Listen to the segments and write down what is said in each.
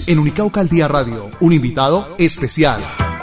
en Unicauca al Día Radio, un invitado especial.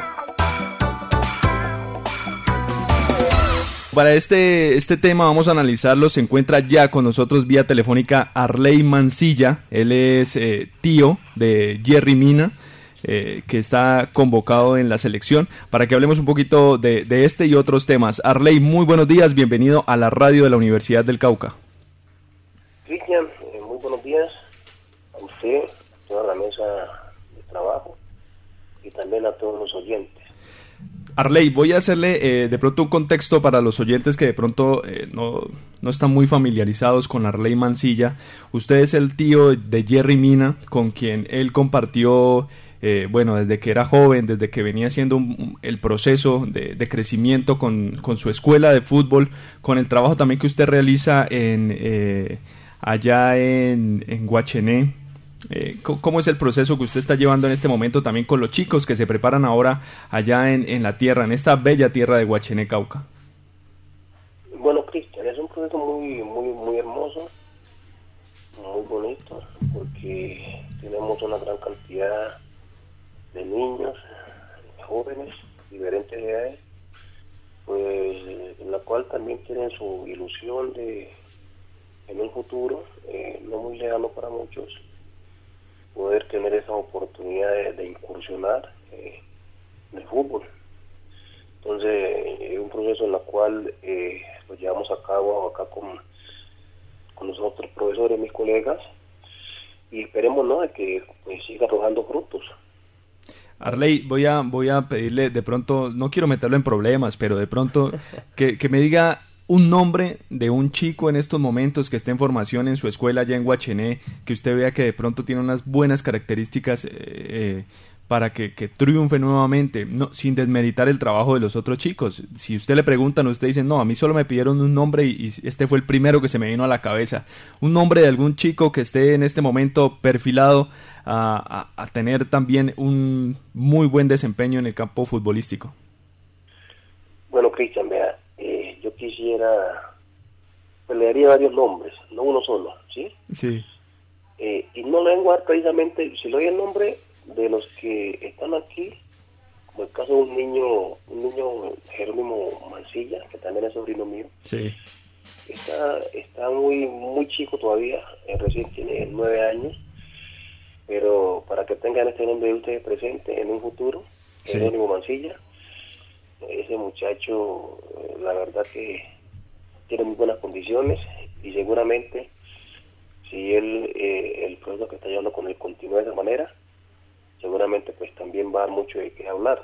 Para este tema vamos a analizarlo. Se encuentra ya con nosotros vía telefónica Arley Mancilla. Él es tío de Jerry Mina, que está convocado en la selección, para que hablemos un poquito de este y otros temas. Arley, muy buenos días, bienvenido a la radio de la Universidad del Cauca. Cristian, muy buenos días a usted, a toda la mesa de trabajo y también a todos los oyentes. Arley, voy a hacerle de pronto un contexto para los oyentes que de pronto no están muy familiarizados con Arley Mancilla. Usted es el tío de Jerry Mina, con quien él compartió, desde que era joven, desde que venía haciendo el proceso de crecimiento con su escuela de fútbol, con el trabajo también que usted realiza allá en Guachené. ¿Cómo es el proceso que usted está llevando en este momento también con los chicos que se preparan ahora allá en la tierra, en esta bella tierra de Guachené, Cauca? Bueno, Cristian, es un proceso muy hermoso, muy bonito, porque tenemos una gran cantidad de niños, jóvenes, diferentes edades, pues en la cual también tienen su ilusión de en un futuro, no muy lejano para muchos, poder tener esa oportunidad de incursionar en el fútbol. Entonces, es un proceso en el cual lo llevamos a cabo acá con los otros profesores, mis colegas, y esperemos, ¿no?, de que pues siga arrojando frutos. Arley, voy a pedirle de pronto, no quiero meterlo en problemas, pero de pronto que me diga un nombre de un chico en estos momentos que esté en formación en su escuela allá en Guachené, que usted vea que de pronto tiene unas buenas características para que triunfe nuevamente, no, sin desmeritar el trabajo de los otros chicos. Si usted le preguntan, usted dice, no, a mí solo me pidieron un nombre y este fue el primero que se me vino a la cabeza. Un nombre de algún chico que esté en este momento perfilado a tener también un muy buen desempeño en el campo futbolístico. Bueno, Cristian, vea, yo quisiera, pues le daría varios nombres, no uno solo, ¿sí? Sí. Y no le vengo a dar precisamente, si le doy el nombre de los que están aquí, como el caso de un niño Jerónimo Mancilla, que también es sobrino mío. Sí. Está muy chico todavía, recién tiene 9 años, pero para que tengan este nombre de ustedes presente en un futuro, sí. Jerónimo Mancilla, ese muchacho, la verdad que tiene muy buenas condiciones y seguramente si el proceso que está llevando con él continúa de esa manera, seguramente pues también va a dar mucho de qué hablar.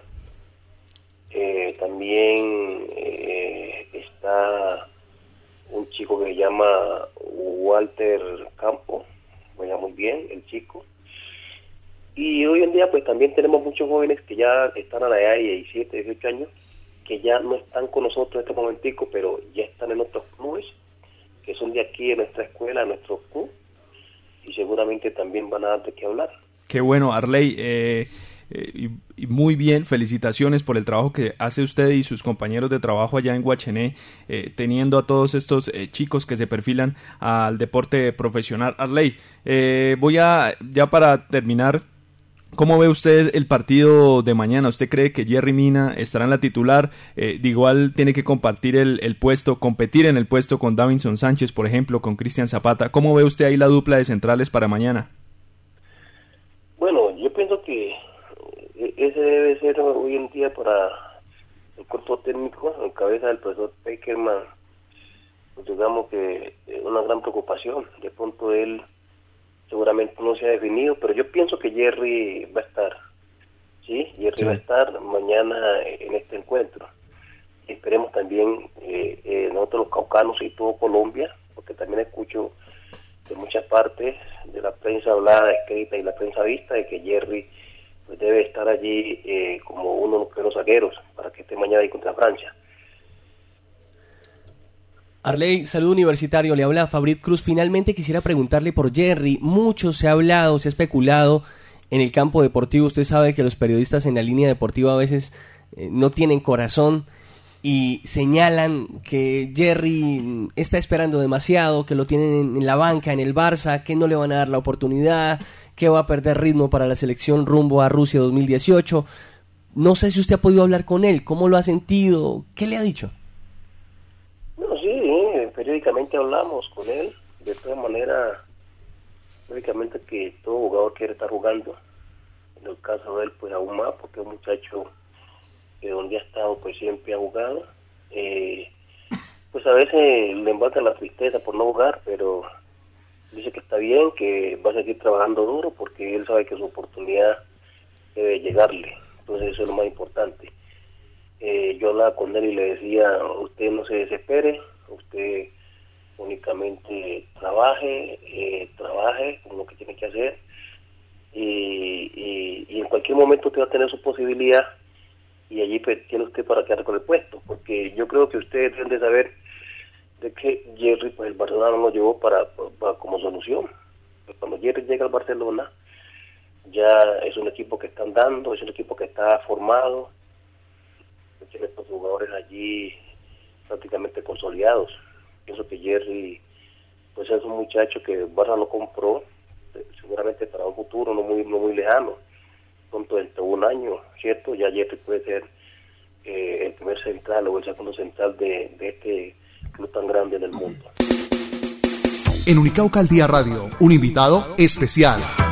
También está un chico que se llama Walter Campo, vaya muy bien el chico. Y hoy en día pues también tenemos muchos jóvenes que ya están a la edad de 17, 18 años, que ya no están con nosotros en este momentico, pero ya están en otros clubes, que son de aquí, de nuestra escuela, de nuestro club, y seguramente también van a dar de qué hablar. Qué bueno, Arley, y muy bien, felicitaciones por el trabajo que hace usted y sus compañeros de trabajo allá en Guachené, teniendo a todos estos chicos que se perfilan al deporte profesional. Arley, ya para terminar, ¿cómo ve usted el partido de mañana? ¿Usted cree que Jerry Mina estará en la titular? De igual tiene que compartir el puesto, competir en el puesto con Davinson Sánchez, por ejemplo, con Cristian Zapata. ¿Cómo ve usted ahí la dupla de centrales para mañana? Bueno, yo pienso que ese debe ser hoy en día para el cuerpo técnico, en cabeza del profesor Peckerman, pues digamos que una gran preocupación. De pronto él seguramente no se ha definido, pero yo pienso que Jerry va a estar, ¿sí? Jerry va a estar mañana en este encuentro. Esperemos también nosotros los caucanos y todo Colombia, porque también escucho de muchas partes de la prensa hablada, escrita y la prensa vista, de que Jerry pues debe estar allí como uno de los zagueros para que esté mañana ahí contra Francia. Arley, saludo universitario, le habla Fabrit Cruz. Finalmente quisiera preguntarle por Jerry. Mucho se ha hablado, se ha especulado en el campo deportivo. Usted sabe que los periodistas en la línea deportiva a veces no tienen corazón y señalan que Jerry está esperando demasiado, que lo tienen en la banca, en el Barça, que no le van a dar la oportunidad, que va a perder ritmo para la selección rumbo a Rusia 2018. No sé si usted ha podido hablar con él, ¿cómo lo ha sentido? ¿Qué le ha dicho? Bueno, sí, periódicamente hablamos con él. De todas maneras, lógicamente que todo jugador quiere estar jugando. En el caso de él, pues aún más, porque es un muchacho que donde ha estado, pues siempre ha jugado. Pues a veces le embata la tristeza por no jugar, pero dice que está bien, que va a seguir trabajando duro, porque él sabe que su oportunidad debe llegarle. Entonces eso es lo más importante. Yo hablaba con él y le decía, usted no se desespere, usted únicamente trabaje con lo que tiene que hacer, y en cualquier momento usted va a tener su posibilidad, y allí pues, tiene usted para quedar con el puesto, porque yo creo que ustedes deben de saber de que Jerry, pues el Barcelona no lo llevó para como solución. Pues cuando Jerry llega al Barcelona, ya es un equipo que está andando, es un equipo que está formado, tiene estos jugadores allí prácticamente consolidados. Pienso que Jerry pues es un muchacho que Barça lo compró seguramente para un futuro no muy lejano, pronto dentro de un año, ¿cierto? Ya Jerry puede ser el primer central o el segundo central de este club tan grande en el mundo. En Unicauca al Día Radio, un invitado especial.